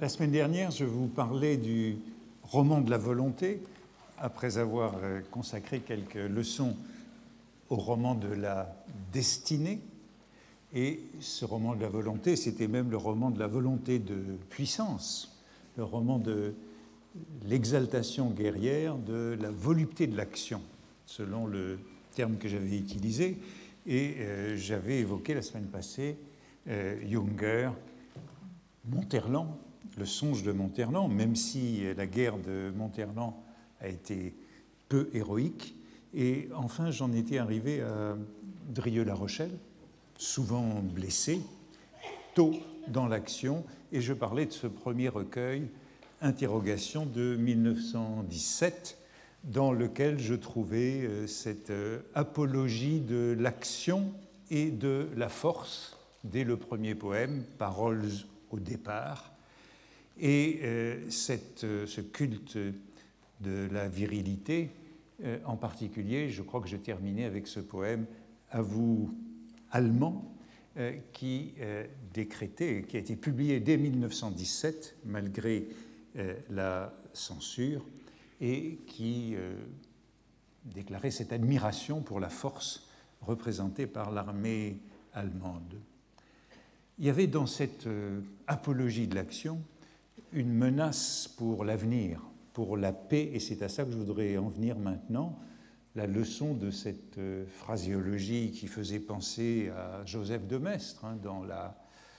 La semaine dernière, je vous parlais du roman de la volonté, après avoir consacré quelques leçons au roman de la destinée. Et ce roman de la volonté, c'était même le roman de la volonté de puissance, le roman de l'exaltation guerrière, de la volupté de l'action, selon le terme que j'avais utilisé. Et j'avais évoqué la semaine passée Junger, Monterland, le songe de Monterland, même si la guerre de Monterland a été peu héroïque. Et enfin, j'en étais arrivé à Drieux-La Rochelle, souvent blessé, tôt dans l'action, et je parlais de ce premier recueil, Interrogation de 1917, dans lequel je trouvais cette apologie de l'action et de la force dès le premier poème, Paroles au départ, et ce culte de la virilité, en particulier, je crois que je terminais avec ce poème « À vous, allemand », qui décrétait, qui a été publié dès 1917, malgré la censure, et qui déclarait cette admiration pour la force représentée par l'armée allemande. Il y avait dans cette apologie de l'action une menace pour l'avenir, pour la paix, et c'est à ça que je voudrais en venir maintenant, la leçon de cette phraséologie qui faisait penser à Joseph de Maistre, dans la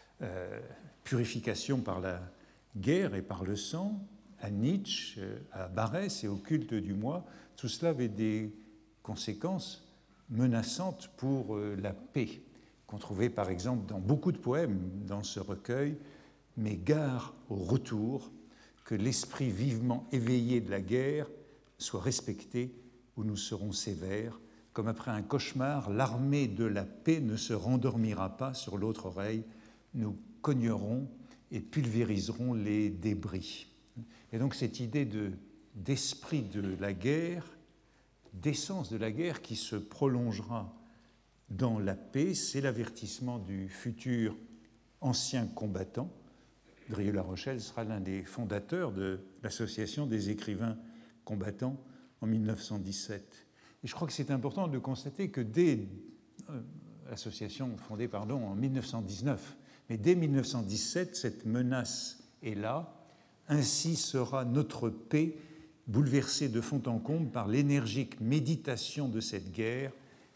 purification par la guerre et par le sang, à Nietzsche, à Barès et au culte du moi. Tout cela avait des conséquences menaçantes pour la paix, qu'on trouvait par exemple dans beaucoup de poèmes dans ce recueil, mais gare au retour, que l'esprit vivement éveillé de la guerre soit respecté ou nous serons sévères. Comme après un cauchemar, l'armée de la paix ne se rendormira pas sur l'autre oreille, nous cognerons et pulvériserons les débris. Et donc cette idée d'esprit de la guerre, d'essence de la guerre qui se prolongera dans la paix, c'est l'avertissement du futur ancien combattant. Drieux-La Rochelle sera l'un des fondateurs de l'Association des écrivains combattants en 1917. Et je crois que c'est important de constater que dès l'association fondée en 1919, mais dès 1917, cette menace est là. Ainsi sera notre paix bouleversée de fond en comble par l'énergique méditation de cette guerre,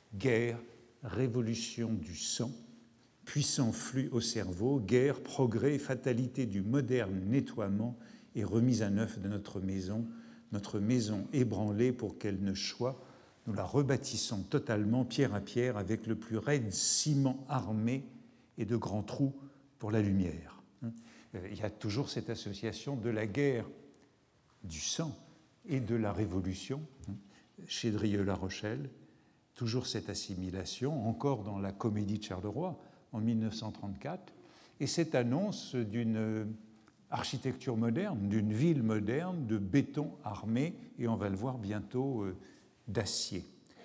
révolution du sang, puissant flux au cerveau, guerre, progrès, fatalité du moderne nettoiement et remise à neuf de notre maison ébranlée pour qu'elle ne choie, nous la rebâtissons totalement, pierre à pierre, avec le plus raide ciment armé et de grands trous pour la lumière. Il y a toujours cette association de la guerre du sang et de la révolution chez Drieux-La Rochelle, toujours cette assimilation, encore dans la Comédie de Charleroi en 1934, et cette annonce d'une architecture moderne, d'une ville moderne, de béton armé, et on va le voir bientôt, d'acier.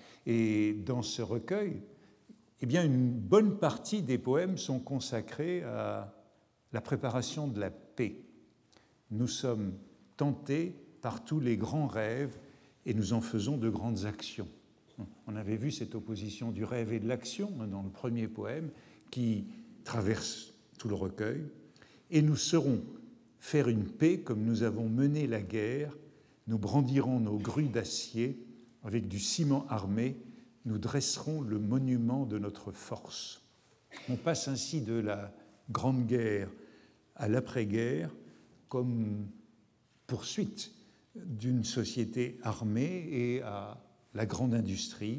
Et dans ce recueil, eh bien, une bonne partie des poèmes sont consacrés à la préparation de la paix. Nous sommes tentés par tous les grands rêves et nous en faisons de grandes actions. On avait vu cette opposition du rêve et de l'action dans le premier poème qui traverse tout le recueil. Et nous saurons faire une paix comme nous avons mené la guerre. Nous brandirons nos grues d'acier avec du ciment armé. Nous dresserons le monument de notre force. On passe ainsi de la Grande Guerre à l'après-guerre comme poursuite d'une société armée et à la grande industrie,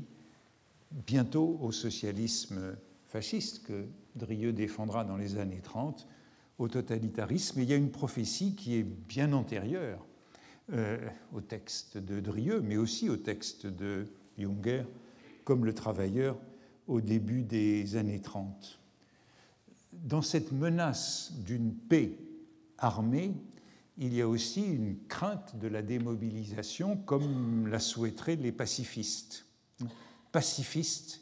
bientôt au socialisme fasciste que Drieux défendra dans les années 30, au totalitarisme. Et il y a une prophétie qui est bien antérieure au texte de Drieux, mais aussi au texte de Junger, comme Le Travailleur au début des années 30. Dans cette menace d'une paix armée, il y a aussi une crainte de la démobilisation, comme la souhaiteraient les pacifistes. Pacifiste,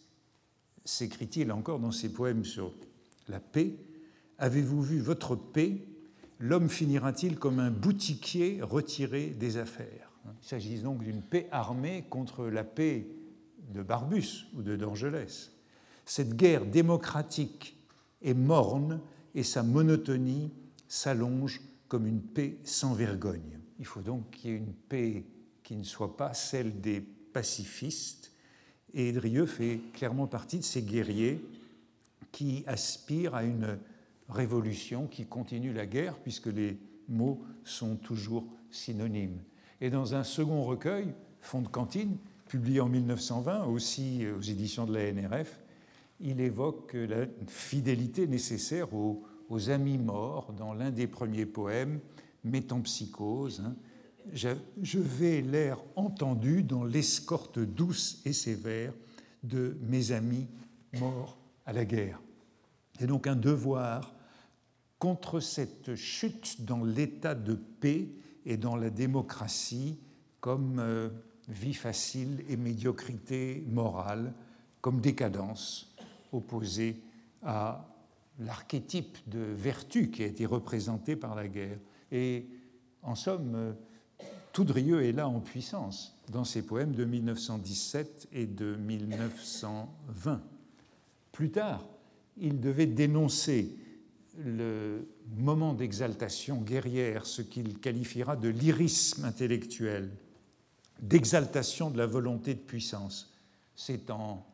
s'écrit-il encore dans ses poèmes sur la paix, avez-vous vu votre paix, l'homme finira-t-il comme un boutiquier retiré des affaires? Il s'agit donc d'une paix armée contre la paix de Barbus ou de Dorgelès. Cette guerre démocratique est morne et sa monotonie s'allonge comme une paix sans vergogne. Il faut donc qu'il y ait une paix qui ne soit pas celle des pacifistes, et Drieux fait clairement partie de ces guerriers qui aspirent à une révolution qui continue la guerre, puisque les mots sont toujours synonymes. Et dans un second recueil, Fonds de cantine, publié en 1920, aussi aux éditions de la NRF, il évoque la fidélité nécessaire aux amis morts dans l'un des premiers poèmes, Métempsychose. Je vais l'air entendu dans l'escorte douce et sévère de mes amis morts à la guerre. Et donc un devoir contre cette chute dans l'état de paix et dans la démocratie comme vie facile et médiocrité morale, comme décadence opposée à l'archétype de vertu qui a été représenté par la guerre. Et en somme, tout Drieux est là en puissance dans ses poèmes de 1917 et de 1920. Plus tard, il devait dénoncer le moment d'exaltation guerrière, ce qu'il qualifiera de lyrisme intellectuel, d'exaltation de la volonté de puissance. C'est en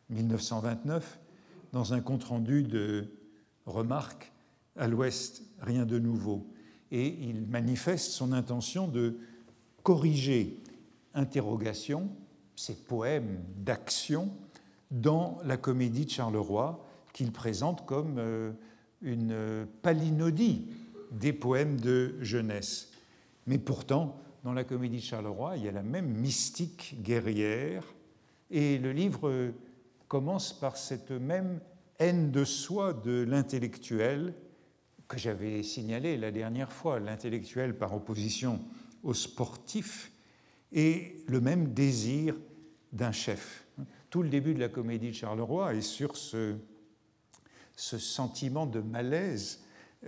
1929, dans un compte-rendu de Remarques, à l'Ouest, rien de nouveau. Et il manifeste son intention de corriger interrogation, ces poèmes d'action, dans la comédie de Charleroi, qu'il présente comme une palinodie des poèmes de jeunesse. Mais pourtant, dans la comédie de Charleroi, il y a la même mystique guerrière, et le livre commence par cette même haine de soi de l'intellectuel que j'avais signalé la dernière fois, l'intellectuel par opposition au sportif, et le même désir d'un chef. Tout le début de la comédie de Charleroi est sur ce sentiment de malaise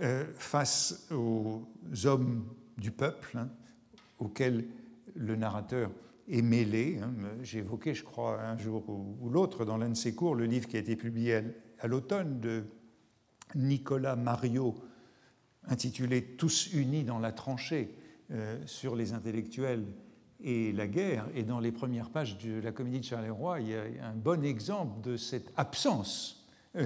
face aux hommes du peuple, auxquels le narrateur est mêlé. J'ai évoqué, je crois, un jour ou l'autre, dans l'un de ses cours, le livre qui a été publié à l'automne de Nicolas Mariot, intitulé « Tous unis dans la tranchée » sur les intellectuels et la guerre. Et dans les premières pages de la comédie de Charleroi, il y a un bon exemple de cette absence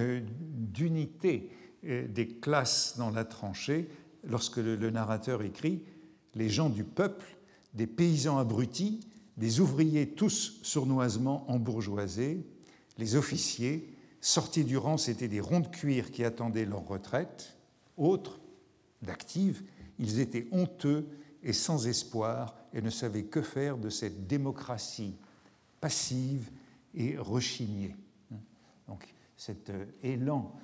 d'unité des classes dans la tranchée lorsque le narrateur écrit « Les gens du peuple, des paysans abrutis, des ouvriers tous sournoisement embourgeoisés, les officiers, sortis du rang, c'étaient des ronds de cuir qui attendaient leur retraite. Autres, d'actives, ils étaient honteux et sans espoir et ne savaient que faire de cette démocratie passive et rechignée. » Donc cet élan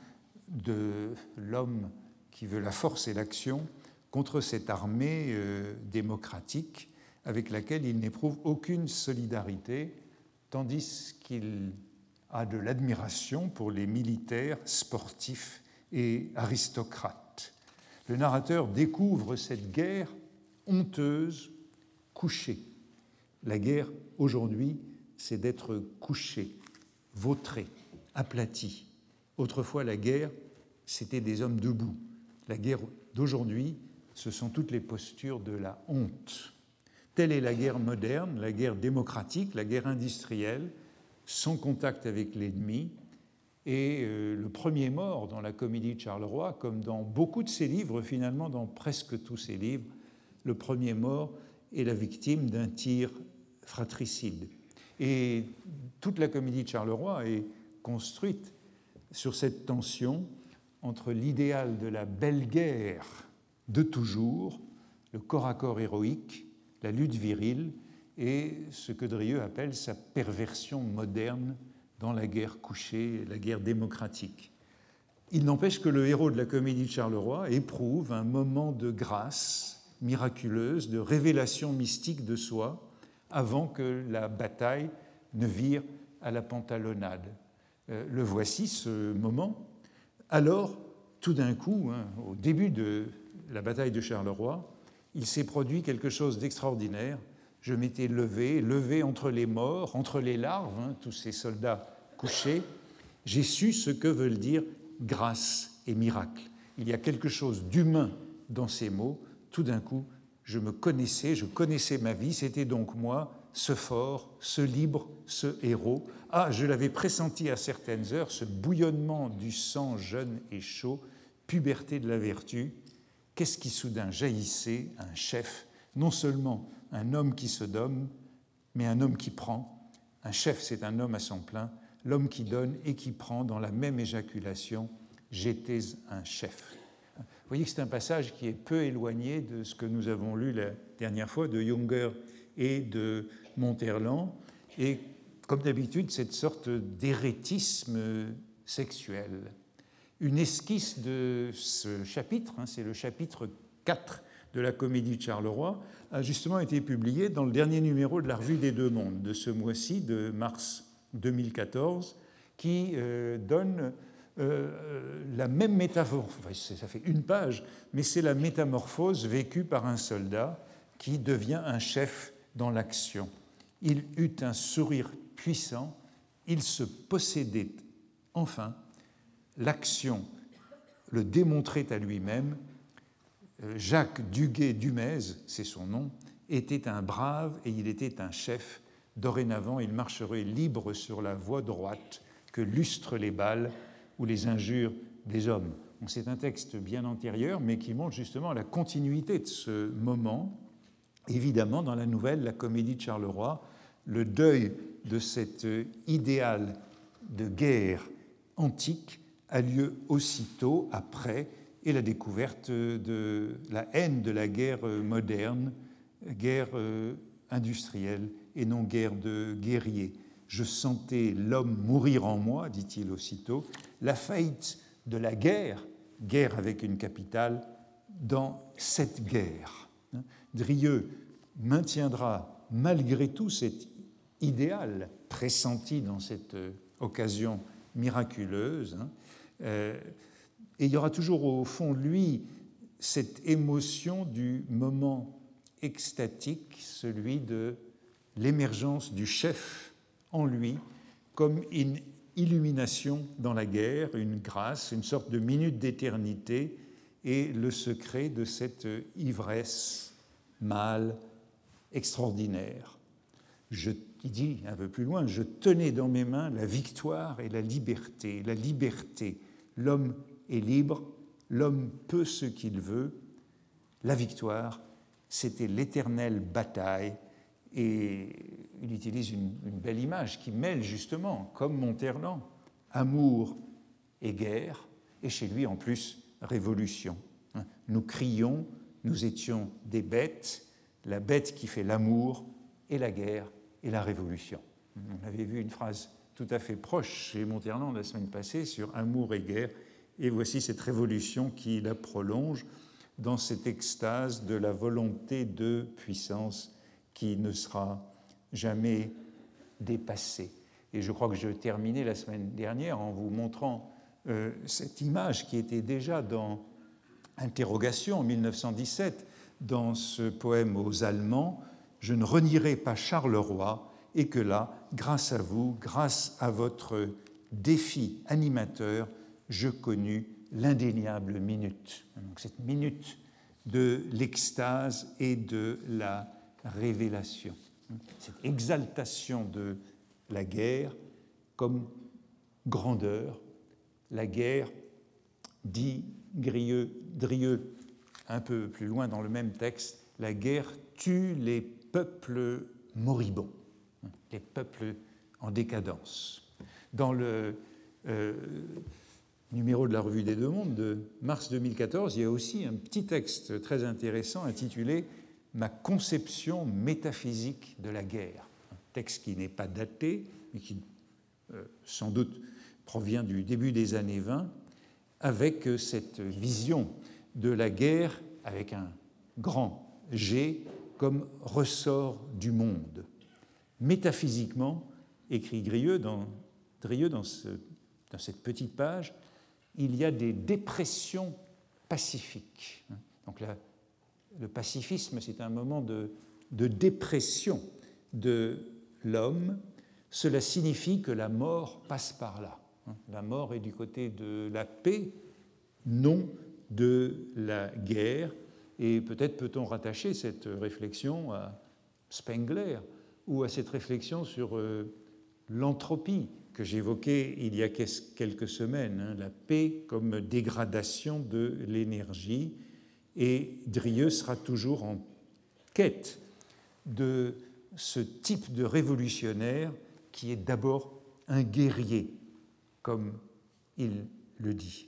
de l'homme qui veut la force et l'action contre cette armée démocratique avec laquelle il n'éprouve aucune solidarité, tandis qu'il a de l'admiration pour les militaires, sportifs et aristocrates. Le narrateur découvre cette guerre honteuse, couchée. La guerre, aujourd'hui, c'est d'être couché, vautré, aplati. Autrefois, la guerre, c'était des hommes debout. La guerre d'aujourd'hui, ce sont toutes les postures de la honte. Telle est la guerre moderne, la guerre démocratique, la guerre industrielle, sans contact avec l'ennemi. Et le premier mort dans la comédie de Charleroi, comme dans beaucoup de ses livres, finalement dans presque tous ses livres, le premier mort est la victime d'un tir fratricide. Et toute la comédie de Charleroi est construite sur cette tension entre l'idéal de la belle guerre de toujours, le corps à corps héroïque, la lutte virile, et ce que Drieux appelle sa perversion moderne dans la guerre couchée, la guerre démocratique. Il n'empêche que le héros de la comédie de Charleroi éprouve un moment de grâce miraculeuse, de révélation mystique de soi, avant que la bataille ne vire à la pantalonnade. Le voici, ce moment. Alors, tout d'un coup, au début de la bataille de Charleroi, il s'est produit quelque chose d'extraordinaire. Je m'étais levé entre les morts, entre les larves, tous ces soldats couchés. J'ai su ce que veulent dire grâce et miracle. Il y a quelque chose d'humain dans ces mots. Tout d'un coup, je connaissais ma vie, c'était donc moi, ce fort, ce libre, ce héros. Ah, je l'avais pressenti à certaines heures, ce bouillonnement du sang jeune et chaud, puberté de la vertu. Qu'est-ce qui soudain jaillissait? Un chef, non seulement un homme qui se donne, mais un homme qui prend. Un chef, c'est un homme à son plein, l'homme qui donne et qui prend dans la même éjaculation. J'étais un chef. Vous voyez que c'est un passage qui est peu éloigné de ce que nous avons lu la dernière fois de Junger et de Monterland, et comme d'habitude, cette sorte d'érétisme sexuel. Une esquisse de ce chapitre, c'est le chapitre 4 de la Comédie de Charleroi, a justement été publiée dans le dernier numéro de la Revue des Deux Mondes de ce mois-ci, de mars 2014, qui donne la même métamorphose, enfin, ça fait une page, mais c'est la métamorphose vécue par un soldat qui devient un chef dans l'action. Il eut un sourire puissant, il se possédait enfin, l'action le démontrait à lui-même. Jacques Duguay-Dumez, c'est son nom, était un brave et il était un chef. Dorénavant, il marcherait libre sur la voie droite que lustrent les balles ou les injures des hommes. Donc, c'est un texte bien antérieur, mais qui montre justement la continuité de ce moment. Évidemment, dans la nouvelle, la Comédie de Charleroi, le deuil de cet idéal de guerre antique a lieu aussitôt après, et la découverte de la haine de la guerre moderne, guerre industrielle et non guerre de guerriers. Je sentais l'homme mourir en moi, dit-il aussitôt, la faillite de la guerre, guerre avec une capitale, dans cette guerre. Drieux maintiendra malgré tout cet idéal pressenti dans cette occasion miraculeuse. Et il y aura toujours au fond de lui cette émotion du moment extatique, celui de l'émergence du chef en lui, comme une illumination dans la guerre, une grâce, une sorte de minute d'éternité et le secret de cette ivresse mâle extraordinaire. Il dit un peu plus loin, je tenais dans mes mains la victoire et la liberté. La liberté, l'homme est libre, l'homme peut ce qu'il veut. La victoire, c'était l'éternelle bataille. Et il utilise une belle image qui mêle justement, comme Monterland, amour et guerre, et chez lui en plus, révolution. Nous crions, nous étions des bêtes, la bête qui fait l'amour et la guerre et la révolution. On avait vu une phrase tout à fait proche chez Monterland la semaine passée sur amour et guerre, et voici cette révolution qui la prolonge dans cette extase de la volonté de puissance qui ne sera jamais dépassée. Et je crois que je terminais la semaine dernière en vous montrant cette image qui était déjà dans Interrogation en 1917, dans ce poème aux Allemands, « Je ne renierai pas Charleroi » et que là, grâce à vous, grâce à votre défi animateur, je connus l'indéniable minute. Donc, cette minute de l'extase et de la révélation. Cette exaltation de la guerre comme grandeur. La guerre, dit Drieux un peu plus loin dans le même texte, la guerre tue les peuples moribonds, les peuples en décadence. Dans le numéro de la Revue des Deux Mondes de mars 2014, il y a aussi un petit texte très intéressant intitulé « Ma conception métaphysique de la guerre », un texte qui n'est pas daté, mais qui sans doute provient du début des années 20, avec cette vision de la guerre avec un grand G comme ressort du monde. Métaphysiquement, écrit Drieux dans cette petite page, il y a des dépressions pacifiques. Donc le pacifisme, c'est un moment de dépression de l'homme. Cela signifie que la mort passe par là. La mort est du côté de la paix, non de la guerre. Et peut-être peut-on rattacher cette réflexion à Spengler ou à cette réflexion sur l'entropie que j'évoquais il y a quelques semaines, la paix comme dégradation de l'énergie. Et Drieux sera toujours en quête de ce type de révolutionnaire qui est d'abord un guerrier, comme il le dit.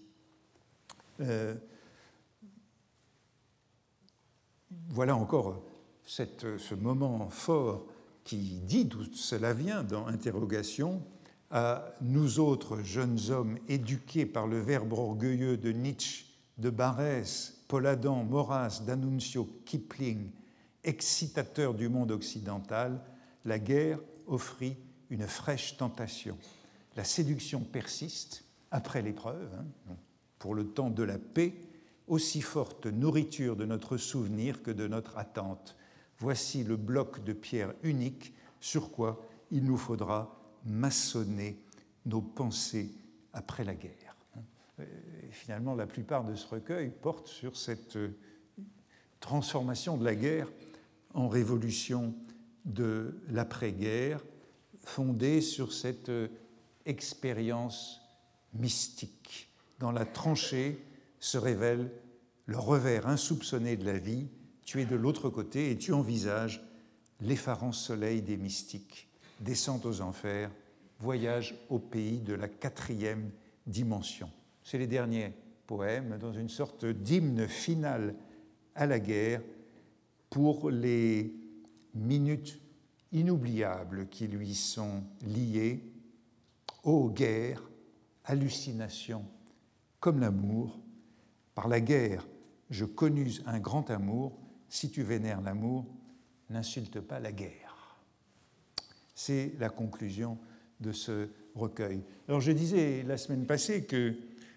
Voilà encore ce moment fort qui dit d'où cela vient dans Interrogation, à nous autres jeunes hommes éduqués par le verbe orgueilleux de Nietzsche, de Barrès, Paul Adam, Maurras, D'Annunzio, Kipling, excitateurs du monde occidental, la guerre offrit une fraîche tentation. La séduction persiste après l'épreuve, pour le temps de la paix, aussi forte nourriture de notre souvenir que de notre attente. Voici le bloc de pierre unique sur quoi il nous faudra maçonner nos pensées après la guerre. Et finalement, la plupart de ce recueil porte sur cette transformation de la guerre en révolution de l'après-guerre, fondée sur cette expérience mystique. Dans la tranchée se révèle le revers insoupçonné de la vie. Tu es de l'autre côté et tu envisages l'effarant soleil des mystiques. Descente aux enfers, voyage au pays de la 4e dimension. C'est les derniers poèmes dans une sorte d'hymne final à la guerre pour les minutes inoubliables qui lui sont liées. Ô guerre, hallucination, comme l'amour. Par la guerre, je connus un grand amour. Si tu vénères l'amour, n'insulte pas la guerre. C'est la conclusion de ce recueil. Alors je disais la semaine passée que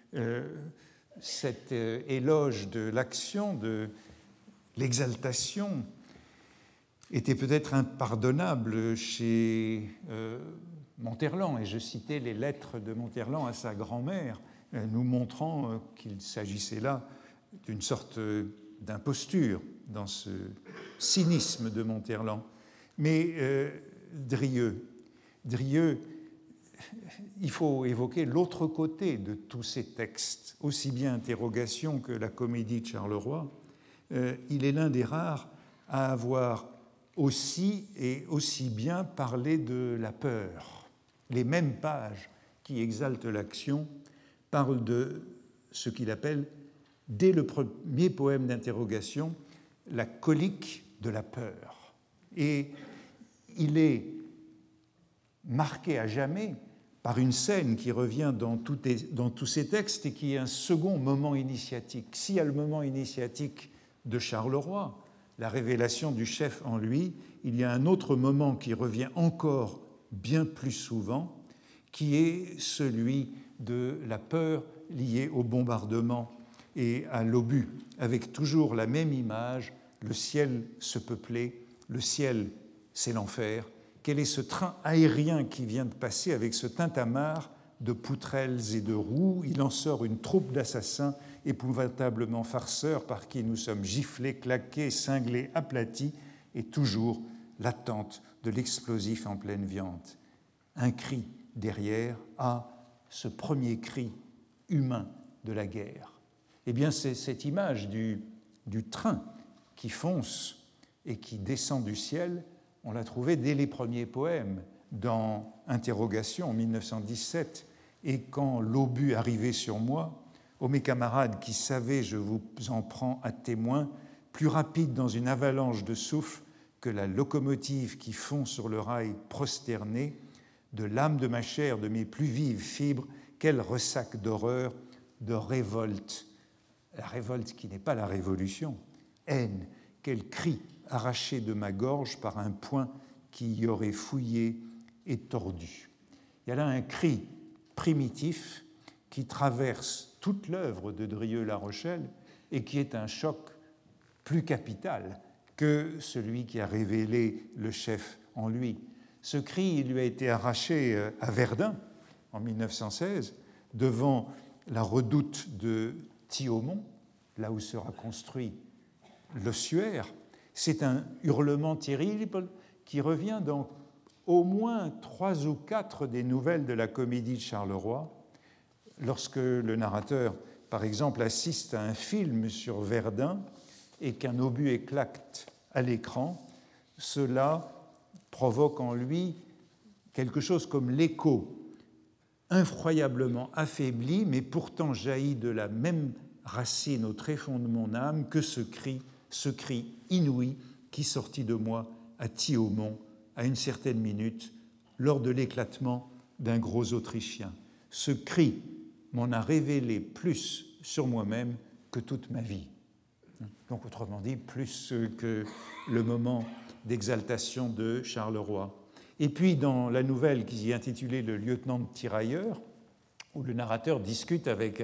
cet éloge de l'action, de l'exaltation, était peut-être impardonnable chez Monterland. Et je citais les lettres de Monterland à sa grand-mère, nous montrant qu'il s'agissait là d'une sorte d'imposture dans ce cynisme de Monterland. Mais Drieux, il faut évoquer l'autre côté de tous ces textes, aussi bien Interrogation que la comédie de Charleroi. Il est l'un des rares à avoir aussi et aussi bien parlé de la peur. Les mêmes pages qui exaltent l'action parlent de ce qu'il appelle, dès le premier poème d'Interrogation, la colique de la peur. Et il est marqué à jamais par une scène qui revient dans tous ces textes et qui est un second moment initiatique. S'il y a le moment initiatique de Charleroi, la révélation du chef en lui, il y a un autre moment qui revient encore bien plus souvent, qui est celui de la peur liée au bombardement et à l'obus, avec toujours la même image, le ciel se peuplait, le ciel c'est l'enfer. Quel est ce train aérien qui vient de passer avec ce tintamarre de poutrelles et de roues? Il en sort une troupe d'assassins épouvantablement farceurs par qui nous sommes giflés, claqués, cinglés, aplatis, et toujours l'attente de l'explosif en pleine viande. Un cri derrière, ce premier cri humain de la guerre. Eh bien, c'est cette image du train qui fonce et qui descend du ciel. On l'a trouvée dès les premiers poèmes dans Interrogation en 1917. Et quand l'obus arrivait sur moi, ô mes camarades qui savaient, je vous en prends à témoin, plus rapide dans une avalanche de souffle que la locomotive qui fond sur le rail prosterné, de l'âme de ma chair, de mes plus vives fibres, quel ressac d'horreur, de révolte. La révolte qui n'est pas la révolution. Haine, quel cri arraché de ma gorge par un poing qui y aurait fouillé et tordu. Il y a là un cri primitif qui traverse toute l'œuvre de Drieux-La Rochelle et qui est un choc plus capital que celui qui a révélé le chef en lui. Ce cri, il lui a été arraché à Verdun en 1916, devant la redoute de Thiaumont, là où sera construit l'ossuaire. C'est un hurlement terrible qui revient dans au moins 3 ou 4 des nouvelles de la comédie de Charleroi, lorsque le narrateur, par exemple, assiste à un film sur Verdun et qu'un obus éclate à l'écran, cela provoque en lui quelque chose comme l'écho, incroyablement affaibli, mais pourtant jaillit de la même racine au tréfonds de mon âme que ce cri inouï qui sortit de moi à Thiaumont à une certaine minute lors de l'éclatement d'un gros Autrichien. Ce cri m'en a révélé plus sur moi-même que toute ma vie. Donc, autrement dit, plus que le moment d'exaltation de Charleroi. Et puis, dans la nouvelle qui est intitulée « Le lieutenant de tirailleurs », où le narrateur discute avec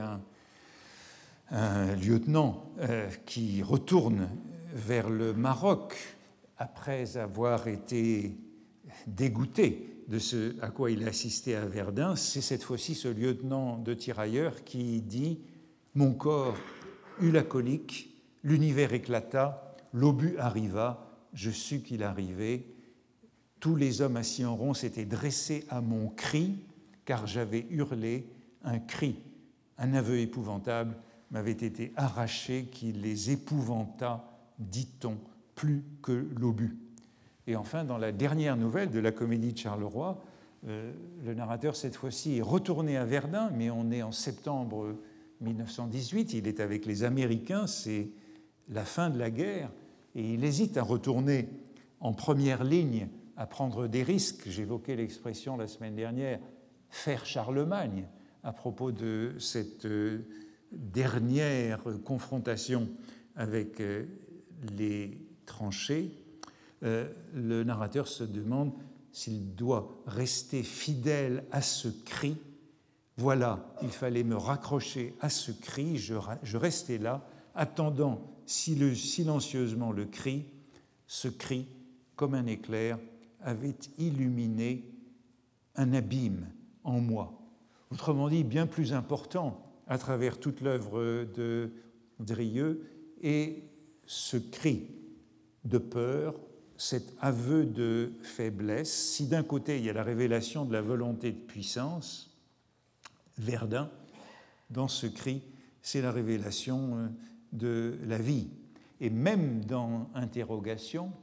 un lieutenant qui retourne vers le Maroc après avoir été dégoûté de ce à quoi il a assisté à Verdun, c'est cette fois-ci ce lieutenant de tirailleurs qui dit « Mon corps eut la colique, l'univers éclata, l'obus arriva, je sus qu'il arrivait. Tous les hommes assis en rond s'étaient dressés à mon cri, car j'avais hurlé un cri. Un aveu épouvantable m'avait été arraché qui les épouvanta, dit-on, plus que l'obus. » Et enfin, dans la dernière nouvelle de la comédie de Charleroi, le narrateur, cette fois-ci, est retourné à Verdun, mais on est en septembre 1918, il est avec les Américains, c'est la fin de la guerre, et il hésite à retourner en première ligne, à prendre des risques. J'évoquais l'expression la semaine dernière, faire Charlemagne, à propos de cette dernière confrontation avec les tranchées. Le narrateur se demande s'il doit rester fidèle à ce cri. Voilà, il fallait me raccrocher à ce cri, je restais là, attendant silencieusement le cri. Ce cri, comme un éclair, avait illuminé un abîme en moi. Autrement dit, bien plus important à travers toute l'œuvre de Drieux, est ce cri de peur, cet aveu de faiblesse. Si d'un côté il y a la révélation de la volonté de puissance, Verdun, dans ce cri, c'est la révélation de la vie. Et même dans Interrogation,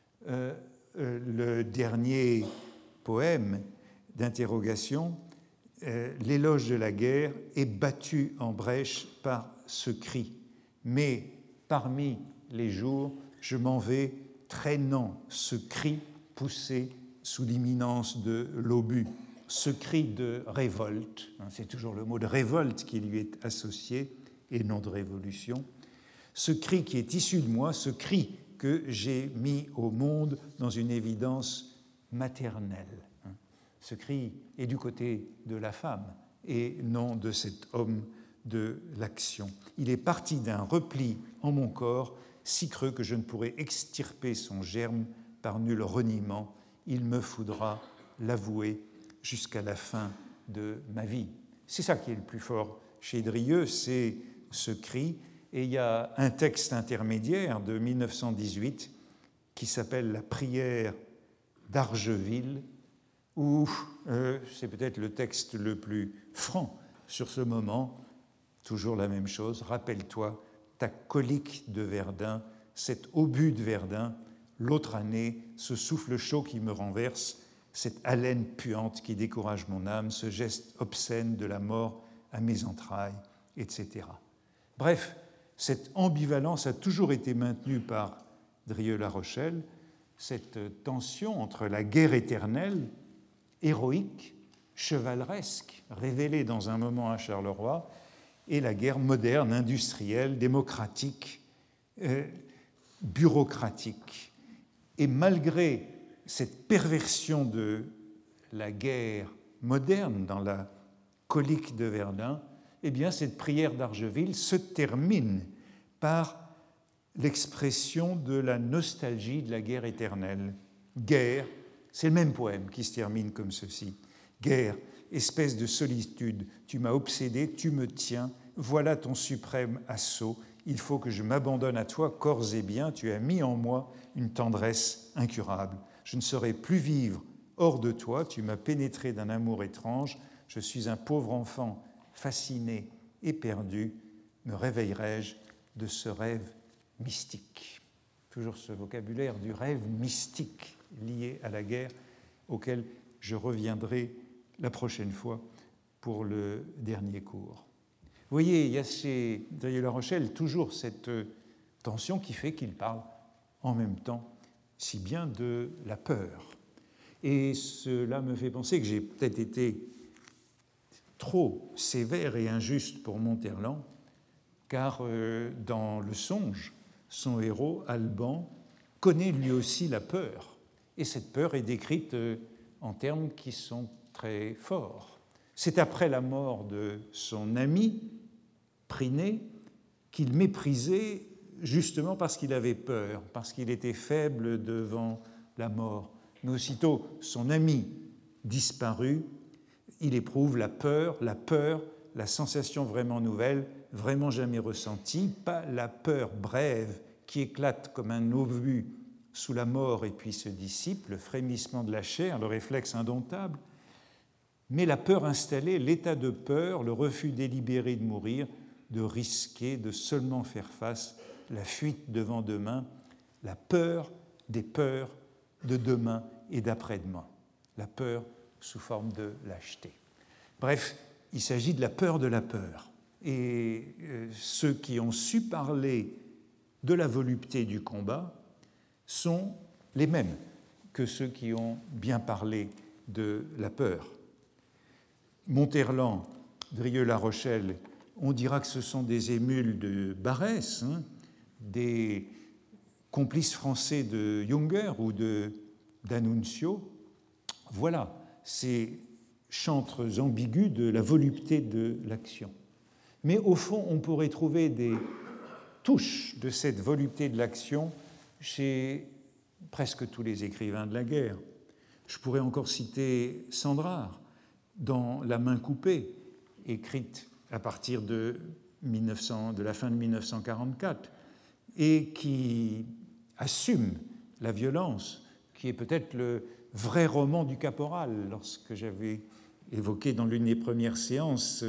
le dernier poème d'Interrogation, l'éloge de la guerre est battu en brèche par ce cri. Mais parmi les jours, je m'en vais traînant ce cri poussé sous l'imminence de l'obus, ce cri de révolte, c'est toujours le mot de révolte qui lui est associé et non de révolution, ce cri qui est issu de moi, ce cri que j'ai mis au monde dans une évidence maternelle. Ce cri est du côté de la femme et non de cet homme de l'action. Il est parti d'un repli en mon corps si creux que je ne pourrais extirper son germe par nul reniement. Il me faudra l'avouer jusqu'à la fin de ma vie. C'est ça qui est le plus fort chez Drieux, c'est ce cri. Et il y a un texte intermédiaire de 1918 qui s'appelle « La prière d'Argeville », où c'est peut-être le texte le plus franc sur ce moment. Toujours la même chose, rappelle-toi ta colique de Verdun, cet obus de Verdun, l'autre année, ce souffle chaud qui me renverse, cette haleine puante qui décourage mon âme, ce geste obscène de la mort à mes entrailles, etc. Bref, cette ambivalence a toujours été maintenue par Drieux-La Rochelle, cette tension entre la guerre éternelle, héroïque, chevaleresque, révélée dans un moment à Charleroi, et la guerre moderne, industrielle, démocratique, bureaucratique. Et malgré cette perversion de la guerre moderne dans la colique de Verdun, eh bien, cette prière d'Argeville se termine par l'expression de la nostalgie de la guerre éternelle. Guerre, c'est le même poème qui se termine comme ceci. Guerre, espèce de solitude, tu m'as obsédé, tu me tiens, voilà ton suprême assaut, il faut que je m'abandonne à toi, corps et biens, tu as mis en moi une tendresse incurable. Je ne saurais plus vivre hors de toi, tu m'as pénétré d'un amour étrange, je suis un pauvre enfant fasciné et perdu, me réveillerai-je de ce rêve mystique. Toujours ce vocabulaire du rêve mystique lié à la guerre auquel je reviendrai la prochaine fois pour le dernier cours. Vous voyez, il y a chez Drieux-La Rochelle toujours cette tension qui fait qu'il parle en même temps si bien de la peur. Et cela me fait penser que j'ai peut-être été trop sévère et injuste pour Monterland, car dans Le Songe, son héros, Alban, connaît lui aussi la peur. Et cette peur est décrite en termes qui sont très forts. C'est après la mort de son ami, Priné, qu'il méprisait justement parce qu'il avait peur, parce qu'il était faible devant la mort. Mais aussitôt son ami disparut, il éprouve la peur, la sensation vraiment nouvelle, vraiment jamais ressentie, pas la peur brève qui éclate comme un obus sous la mort et puis se dissipe, le frémissement de la chair, le réflexe indomptable, mais la peur installée, l'état de peur, le refus délibéré de mourir, de risquer, de seulement faire face, la fuite devant demain, la peur des peurs de demain et d'après-demain, la peur sous forme de lâcheté. Bref, il s'agit de la peur de la peur. Et ceux qui ont su parler de la volupté du combat sont les mêmes que ceux qui ont bien parlé de la peur. Monterland, Drieux-La Rochelle, on dira que ce sont des émules de Barrès, des complices français de Junger ou d'Annunzio. Voilà, ces chantres ambigus de la volupté de l'action. Mais au fond, on pourrait trouver des touches de cette volupté de l'action chez presque tous les écrivains de la guerre. Je pourrais encore citer Sandrard dans La main coupée, écrite à partir de la fin de 1944, et qui assume la violence, qui est peut-être le vrai roman du caporal. Lorsque j'avais évoqué dans l'une des premières séances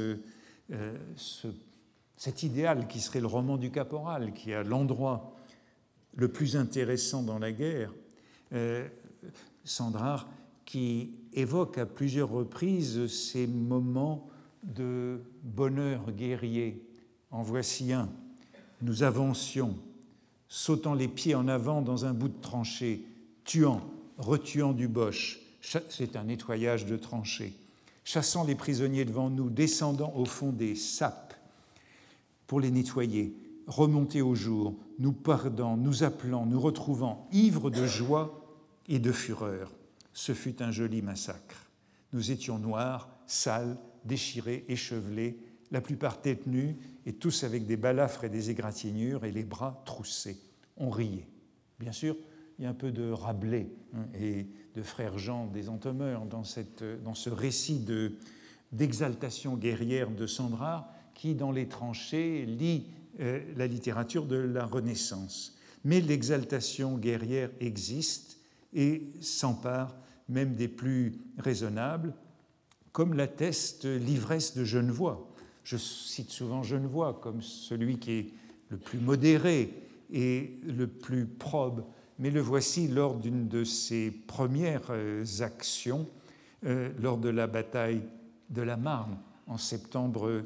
cet idéal qui serait le roman du caporal, qui est à l'endroit le plus intéressant dans la guerre, Sandrard qui évoque à plusieurs reprises ces moments de bonheur guerrier. En voici un. Nous avancions, sautant les pieds en avant dans un bout de tranchée, tuant, retuant du Boche. C'est un nettoyage de tranchées. Chassant les prisonniers devant nous, descendant au fond des sapes pour les nettoyer, remonter au jour, nous perdant, nous appelant, nous retrouvant, ivres de joie et de fureur. Ce fut un joli massacre. Nous étions noirs, sales, déchirés, échevelés, la plupart tête nue et tous avec des balafres et des égratignures et les bras troussés. On riait. Bien sûr, il y a un peu de Rabelais et de Frère Jean des Entomeurs dans ce récit d'exaltation guerrière de Sandrard qui, dans les tranchées, lit la littérature de la Renaissance. Mais l'exaltation guerrière existe et s'empare même des plus raisonnables, comme l'atteste l'ivresse de Genevois. Je cite souvent Genevois comme celui qui est le plus modéré et le plus probe, mais le voici lors d'une de ses premières actions, lors de la bataille de la Marne en septembre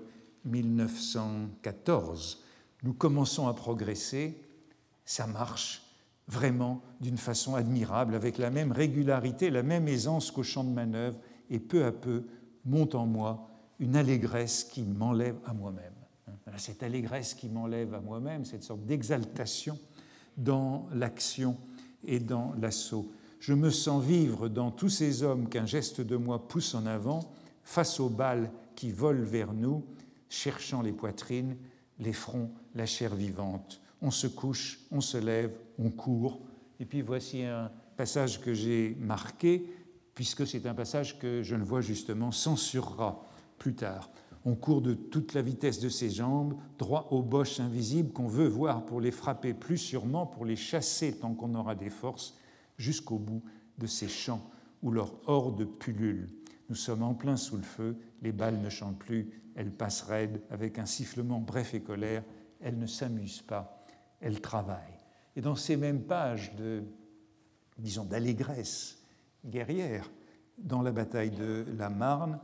1914. Nous commençons à progresser, ça marche vraiment d'une façon admirable, avec la même régularité, la même aisance qu'au champ de manœuvre, et peu à peu monte en moi une allégresse qui m'enlève à moi-même. Cette allégresse qui m'enlève à moi-même, cette sorte d'exaltation dans l'action et dans l'assaut. Je me sens vivre dans tous ces hommes qu'un geste de moi pousse en avant, face aux balles qui volent vers nous, cherchant les poitrines, les fronts, la chair vivante. on se couche, on se lève, on court. Et puis voici un passage que j'ai marqué, puisque c'est un passage que Genevois justement censurera plus tard. On court de toute la vitesse de ses jambes, droit aux boches invisibles qu'on veut voir pour les frapper plus sûrement, pour les chasser tant qu'on aura des forces, jusqu'au bout de ces champs où leur horde pullule. Nous sommes en plein sous le feu, les balles ne chantent plus, elles passent raides avec un sifflement bref et colère, elles ne s'amusent pas, elles travaillent. Et dans ces mêmes pages d'allégresse guerrière, dans la bataille de la Marne,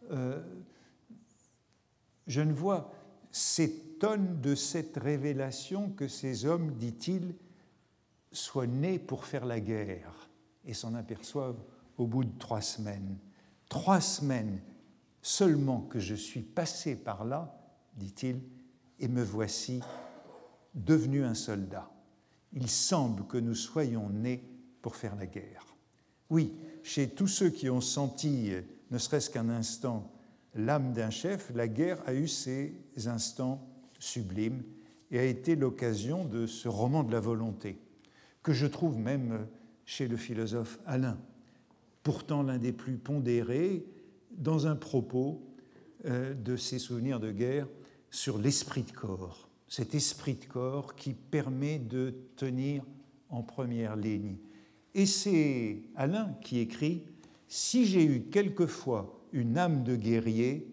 Genevois s'étonne de cette révélation que ces hommes, dit-il, soient nés pour faire la guerre et s'en aperçoivent au bout de 3 semaines. 3 semaines seulement que je suis passé par là, dit-il, et me voici devenu un soldat. Il semble que nous soyons nés pour faire la guerre. Oui, chez tous ceux qui ont senti, ne serait-ce qu'un instant, l'âme d'un chef, la guerre a eu ses instants sublimes et a été l'occasion de ce roman de la volonté, que je trouve même chez le philosophe Alain, pourtant l'un des plus pondérés, dans un propos de ses souvenirs de guerre sur l'esprit de corps, cet esprit de corps qui permet de tenir en première ligne. Et c'est Alain qui écrit « Si j'ai eu quelquefois une âme de guerrier,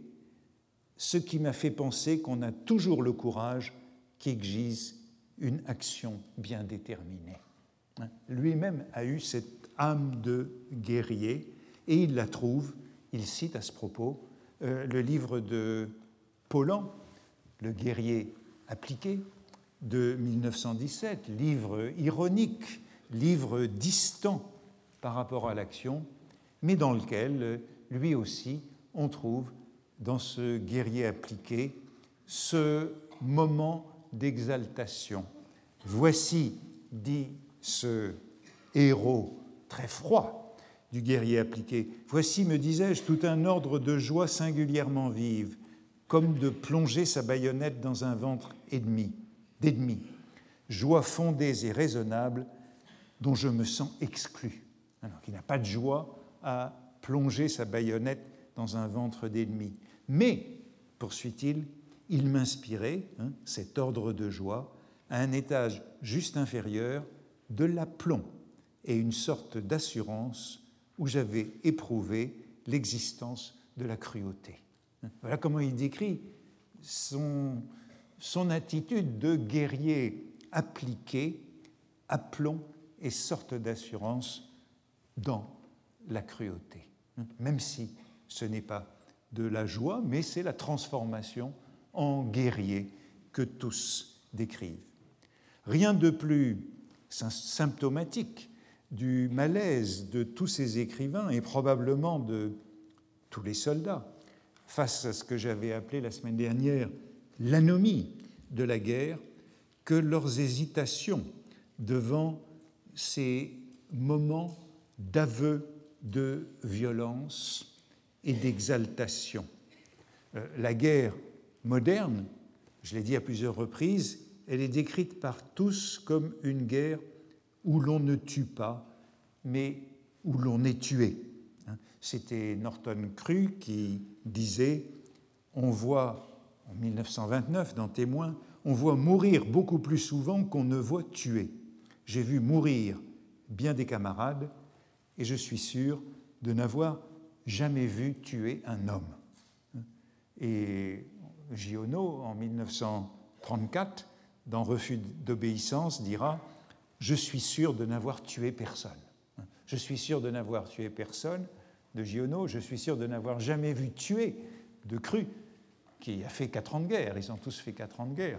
ce qui m'a fait penser qu'on a toujours le courage qui exige une action bien déterminée. » Lui-même a eu cette âme de guerrier et il la trouve, il cite à ce propos le livre de Paulan, Le guerrier appliqué, de 1917, livre ironique, livre distant par rapport à l'action, mais dans lequel, lui aussi, on trouve, dans ce guerrier appliqué, ce moment d'exaltation. Voici, dit ce héros très froid du guerrier appliqué, voici, me disais-je, tout un ordre de joie singulièrement vive, comme de plonger sa baïonnette dans un ventre d'ennemis, joie fondée et raisonnable dont je me sens exclu. Alors qu'il n'a pas de joie à plonger sa baïonnette dans un ventre d'ennemis. Mais, poursuit-il, il m'inspirait, cet ordre de joie, à un étage juste inférieur, de l'aplomb et une sorte d'assurance où j'avais éprouvé l'existence de la cruauté. Voilà comment il décrit son attitude de guerrier appliqué, aplomb et sorte d'assurance dans la cruauté. Même si ce n'est pas de la joie, mais c'est la transformation en guerrier que tous décrivent. Rien de plus symptomatique du malaise de tous ces écrivains et probablement de tous les soldats face à ce que j'avais appelé la semaine dernière l'anomie de la guerre, que leurs hésitations devant ces moments d'aveu de violence et d'exaltation. La guerre moderne, je l'ai dit à plusieurs reprises, elle est décrite par tous comme une guerre où l'on ne tue pas, mais où l'on est tué. C'était Norton Crue qui disait « On voit, en 1929, dans Témoins, on voit mourir beaucoup plus souvent qu'on ne voit tuer. J'ai vu mourir bien des camarades et je suis sûr de n'avoir jamais vu tuer un homme. » Et Giono, en 1934, dans Refus d'obéissance, dira « Je suis sûr de n'avoir tué personne. » Je suis sûr de n'avoir tué personne, de Giono, je suis sûr de n'avoir jamais vu tuer de Crue, qui a fait 4 ans de guerre, ils ont tous fait 4 ans de guerre.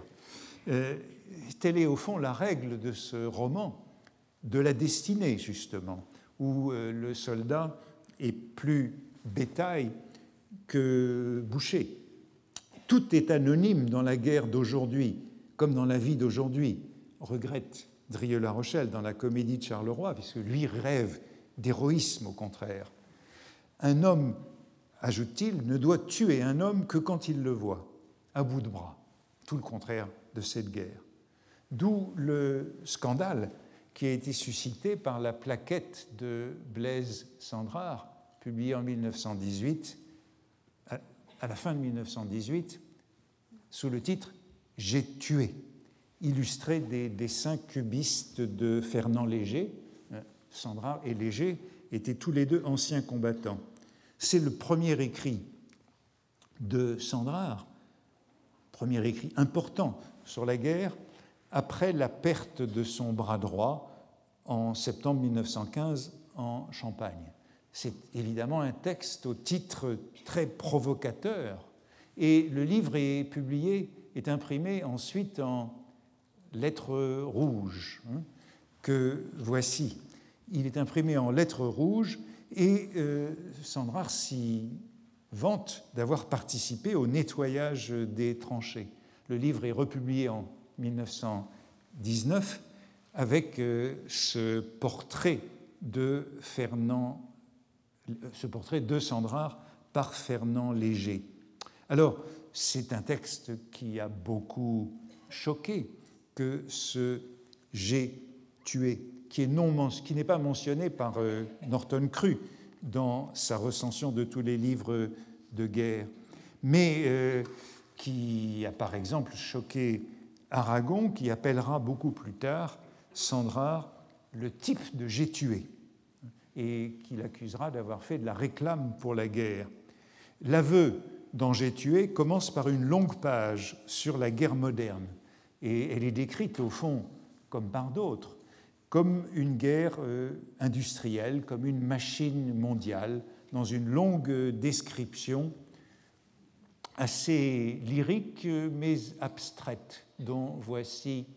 Telle est au fond la règle de ce roman, de la destinée justement, où le soldat est plus bétail que boucher. Tout est anonyme dans la guerre d'aujourd'hui, comme dans la vie d'aujourd'hui, regrette Drieux-La Rochelle dans la comédie de Charleroi, puisque lui rêve d'héroïsme au contraire. Un homme, ajoute-t-il, ne doit tuer un homme que quand il le voit, à bout de bras, tout le contraire de cette guerre. D'où le scandale qui a été suscité par la plaquette de Blaise Cendrars, publiée en 1918, à la fin de 1918, sous le titre « J'ai tué », illustré des dessins cubistes de Fernand Léger. Cendrars et Léger étaient tous les deux anciens combattants. C'est le premier écrit de Cendrars, premier écrit important sur la guerre, après la perte de son bras droit en septembre 1915 en Champagne. C'est évidemment un texte au titre très provocateur, et le livre est imprimé ensuite en lettres rouges, que voici. Il est imprimé en lettres rouges, et Cendrars s'y vante d'avoir participé au nettoyage des tranchées. Le livre est republié en 1919 avec ce portrait de Cendrars par Fernand Léger. Alors, c'est un texte qui a beaucoup choqué, que ce « J'ai tué », qui n'est pas mentionné par Norton Crue dans sa recension de tous les livres de guerre, mais qui a par exemple choqué Aragon, qui appellera beaucoup plus tard Cendrars le type de « J'ai tué », et qui l'accusera d'avoir fait de la réclame pour la guerre. L'aveu dans « J'ai tué » commence par une longue page sur la guerre moderne, et elle est décrite au fond, comme par d'autres, comme une guerre industrielle, comme une machine mondiale, dans une longue description assez lyrique mais abstraite, dont voici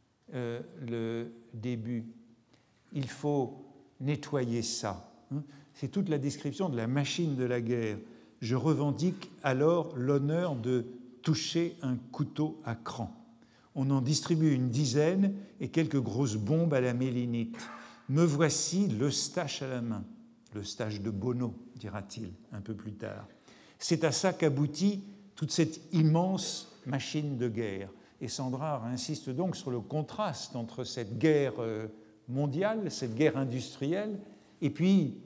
le début. Il faut nettoyer ça. C'est toute la description de la machine de la guerre. Je revendique alors l'honneur de toucher un couteau à cran. On en distribue une dizaine et quelques grosses bombes à la mélinite. Me voici l'Eustache à la main. L'Eustache de Bonneau, dira-t-il un peu plus tard. C'est à ça qu'aboutit toute cette immense machine de guerre. Et Cendrars insiste donc sur le contraste entre cette guerre mondiale, cette guerre industrielle, et puis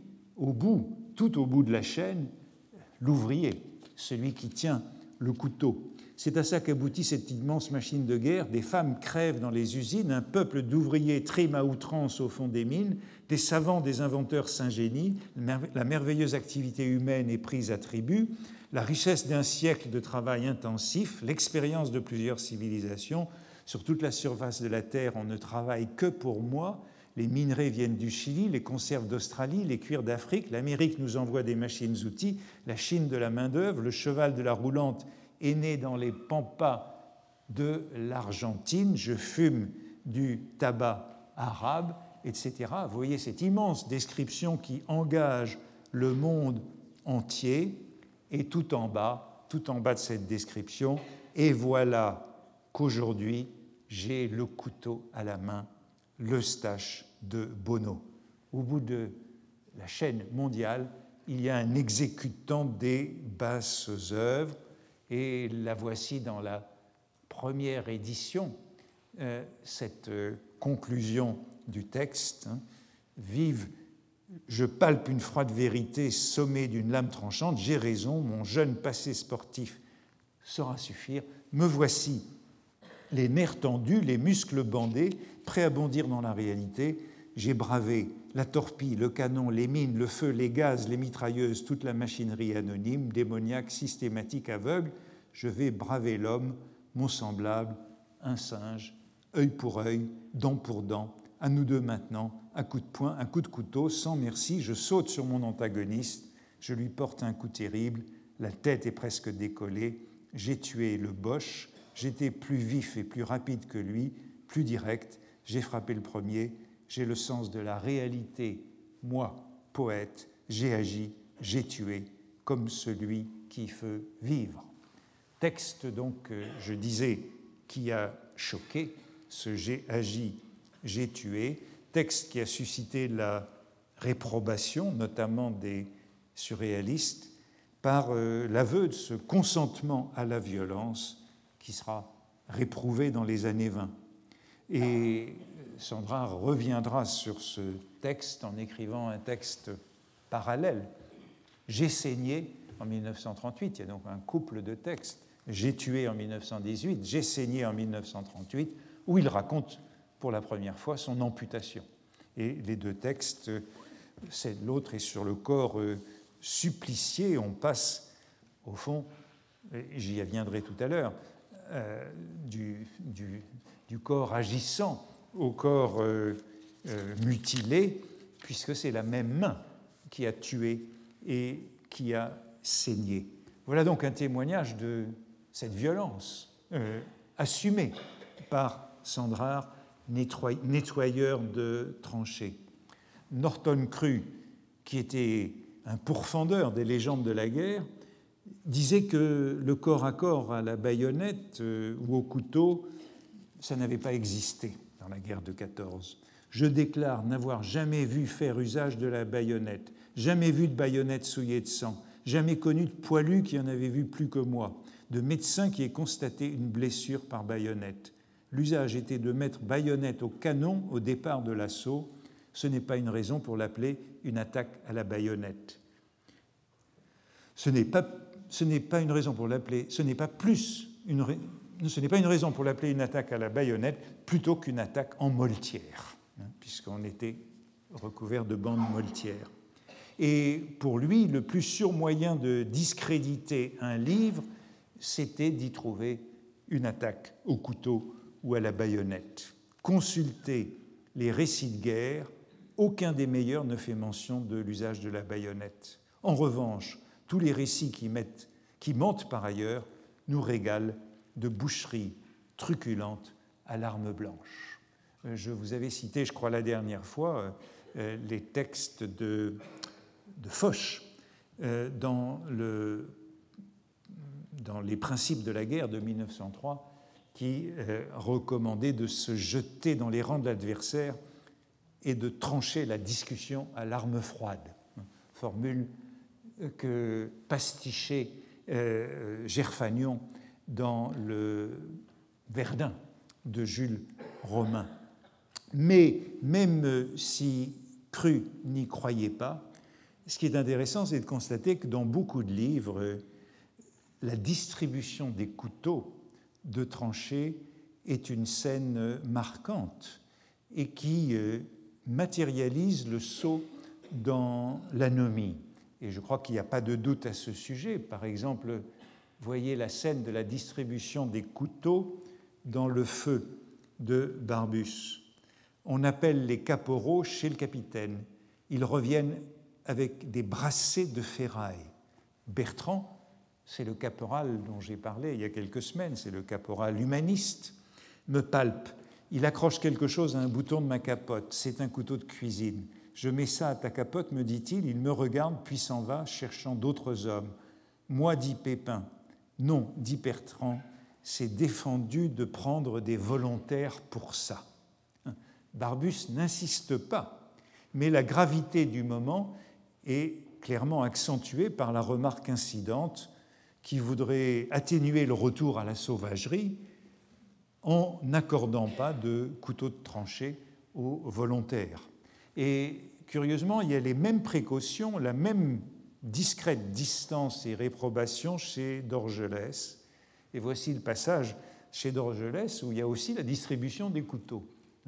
tout au bout de la chaîne, l'ouvrier, celui qui tient le couteau. C'est à ça qu'aboutit cette immense machine de guerre. Des femmes crèvent dans les usines, un peuple d'ouvriers trime à outrance au fond des mines, des savants, des inventeurs s'ingénient, la merveilleuse activité humaine est prise à tribut, la richesse d'un siècle de travail intensif, l'expérience de plusieurs civilisations. Sur toute la surface de la Terre, on ne travaille que pour moi. Les minerais viennent du Chili, les conserves d'Australie, les cuirs d'Afrique. L'Amérique nous envoie des machines-outils, la Chine de la main-d'œuvre, le cheval de la roulante est né dans les pampas de l'Argentine. Je fume du tabac arabe, etc. Vous voyez cette immense description qui engage le monde entier. Et tout en bas de cette description, et voilà qu'aujourd'hui, j'ai le couteau à la main, l'Eustache de Bonneau. Au bout de la chaîne mondiale, il y a un exécutant des basses œuvres, et la voici dans la première édition, cette conclusion du texte. Vive, je palpe une froide vérité sommée d'une lame tranchante, j'ai raison, mon jeune passé sportif saura suffire, me voici, les nerfs tendus, les muscles bandés, prêts à bondir dans la réalité, j'ai bravé la torpille, le canon, les mines, le feu, les gaz, les mitrailleuses, toute la machinerie anonyme, démoniaque, systématique, aveugle, je vais braver l'homme, mon semblable, un singe, œil pour œil, dent pour dent, à nous deux maintenant, un coup de poing, un coup de couteau, sans merci, je saute sur mon antagoniste, je lui porte un coup terrible, la tête est presque décollée, j'ai tué le Boche, j'étais plus vif et plus rapide que lui, plus direct, j'ai frappé le premier, j'ai le sens de la réalité, moi, poète, j'ai agi, j'ai tué, comme celui qui veut vivre. Texte donc, je disais, qui a choqué, ce j'ai agi, j'ai tué, texte qui a suscité la réprobation, notamment des surréalistes, par l'aveu de ce consentement à la violence qui sera réprouvé dans les années 20. Et Sandra reviendra sur ce texte en écrivant un texte parallèle. J'ai saigné en 1938, il y a donc un couple de textes. J'ai tué en 1918, j'ai saigné en 1938, où il raconte pour la première fois son amputation. Et les deux textes, l'autre est sur le corps supplicié, on passe au fond, j'y reviendrai tout à l'heure, du corps agissant au corps mutilé, puisque c'est la même main qui a tué et qui a saigné. Voilà donc un témoignage de cette violence assumée par Sandrard, nettoyeur de tranchées. Norton Crue, qui était un pourfendeur des légendes de la guerre, disait que le corps à corps à la baïonnette ou au couteau, ça n'avait pas existé dans la guerre de 14. Je déclare n'avoir jamais vu faire usage de la baïonnette, jamais vu de baïonnette souillée de sang, jamais connu de poilu qui en avait vu plus que moi, de médecin qui ait constaté une blessure par baïonnette. L'usage était de mettre baïonnette au canon au départ de l'assaut. Ce n'est pas une raison pour l'appeler une attaque à la baïonnette. Ce n'est pas une raison pour l'appeler une attaque à la baïonnette plutôt qu'une attaque en moltière, puisqu'on était recouvert de bandes moltières. Et pour lui, le plus sûr moyen de discréditer un livre, c'était d'y trouver une attaque au couteau ou à la baïonnette. Consultez les récits de guerre, aucun des meilleurs ne fait mention de l'usage de la baïonnette. En revanche, tous les récits qui mentent par ailleurs nous régalent de boucheries truculentes à l'arme blanche. Je vous avais cité, je crois la dernière fois, les textes de Foch dans les principes de la guerre de 1903 qui recommandait de se jeter dans les rangs de l'adversaire et de trancher la discussion à l'arme froide. Formule que pastichait Gerfagnon dans le Verdun de Jules Romain. Mais même si Crue n'y croyait pas, ce qui est intéressant, c'est de constater que dans beaucoup de livres, la distribution des couteaux de tranchées est une scène marquante et qui matérialise le saut dans l'anomie. Et je crois qu'il n'y a pas de doute à ce sujet. Par exemple, voyez la scène de la distribution des couteaux dans le feu de Barbus. On appelle les caporaux chez le capitaine. Ils reviennent avec des brassées de ferraille. Bertrand, c'est le caporal dont j'ai parlé il y a quelques semaines, c'est le caporal humaniste, me palpe. Il accroche quelque chose à un bouton de ma capote. C'est un couteau de cuisine. Je mets ça à ta capote, me dit-il. Il me regarde, puis s'en va, cherchant d'autres hommes. Moi, dit Pépin. Non, dit Bertrand, c'est défendu de prendre des volontaires pour ça. Barbus n'insiste pas, mais la gravité du moment est clairement accentuée par la remarque incidente qui voudrait atténuer le retour à la sauvagerie en n'accordant pas de couteau de tranchée aux volontaires. Et curieusement, il y a les mêmes précautions, la même discrète distance et réprobation chez Dorgelès. Et voici le passage chez Dorgelès où il y a aussi la distribution des couteaux.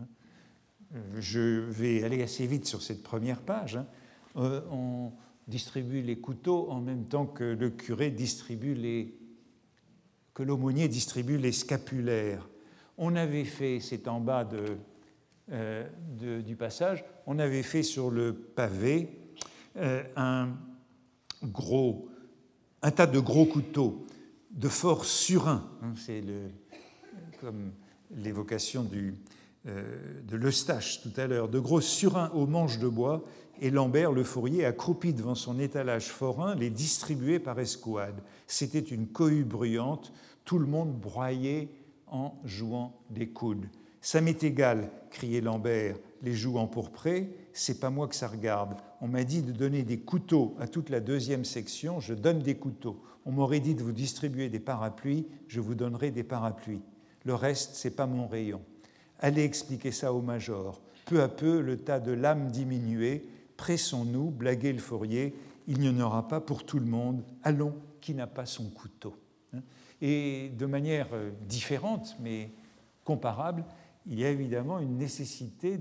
Je vais aller assez vite sur cette première page. On distribue les couteaux en même temps que le curé que l'aumônier distribue les scapulaires. On avait fait, c'est en bas du passage, on avait fait sur le pavé un tas de gros couteaux de fort surin. C'est comme l'évocation de l'Eustache tout à l'heure, de gros surins aux manches de bois, et Lambert, le fourrier, accroupi devant son étalage forain, les distribuait par escouade. C'était une cohue bruyante, tout le monde broyait en jouant des coudes. « Ça m'est égal », criait Lambert, les joues empourprées, « c'est pas moi que ça regarde. On m'a dit de donner des couteaux à toute la deuxième section, je donne des couteaux. On m'aurait dit de vous distribuer des parapluies, je vous donnerai des parapluies. Le reste, c'est pas mon rayon. » Allez expliquer ça au major. Peu à peu, le tas de lames diminuait. Pressons-nous, blaguait le fourrier. Il n'y en aura pas pour tout le monde. Allons, qui n'a pas son couteau. Et de manière différente, mais comparable, il y a évidemment une nécessité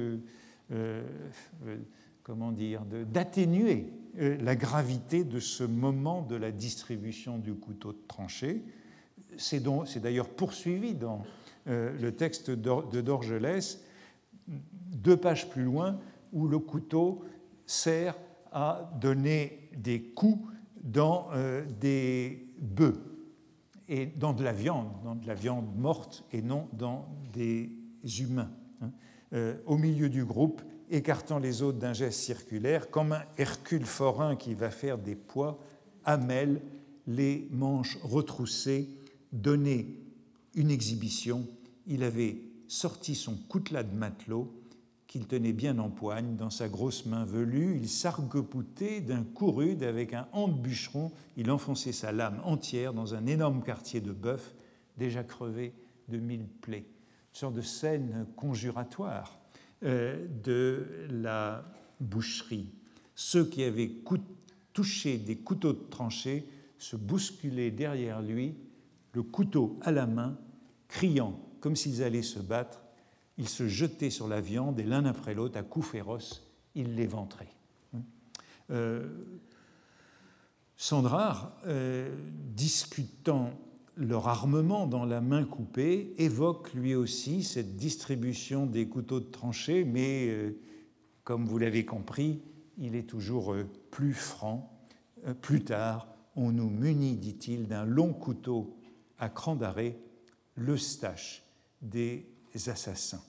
d'atténuer la gravité de ce moment de la distribution du couteau de tranchée. C'est d'ailleurs poursuivi dans le texte de Dorgelès, 2 pages plus loin, où le couteau sert à donner des coups dans des bœufs et dans de la viande morte et non dans des humains. Au milieu du groupe, écartant les autres d'un geste circulaire, comme un Hercule forain qui va faire des poids, Hamel, les manches retroussées, donnait une exhibition. Il avait sorti son coutelas de matelot qu'il tenait bien en poigne dans sa grosse main velue. Il s'arc-boutait d'un coup rude avec un han de bûcheron. Il enfonçait sa lame entière dans un énorme quartier de bœuf déjà crevé de 1000 plaies. Une sorte de scène conjuratoire de la boucherie. Ceux qui avaient touché des couteaux de tranchée se bousculaient derrière lui, le couteau à la main, criant comme s'ils allaient se battre. Ils se jetaient sur la viande et l'un après l'autre, à coups féroces, ils l'éventraient. Sandrard, discutant leur armement dans la main coupée, évoque lui aussi cette distribution des couteaux de tranchée, mais comme vous l'avez compris, il est toujours plus franc. Plus tard, on nous munit, dit-il, d'un long couteau à cran d'arrêt, l'Eustache des assassins.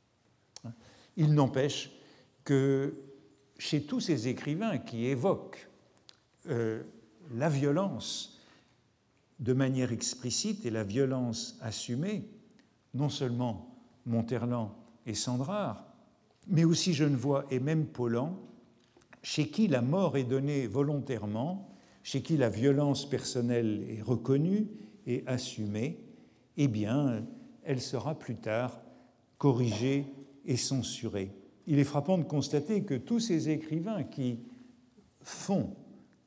Il n'empêche que chez tous ces écrivains qui évoquent la violence de manière explicite et la violence assumée, non seulement Monterland et Sandrard, mais aussi Genevoix et même Paulan, chez qui la mort est donnée volontairement, chez qui la violence personnelle est reconnue et assumée, eh bien, elle sera plus tard corrigée et censurée. Il est frappant de constater que tous ces écrivains qui font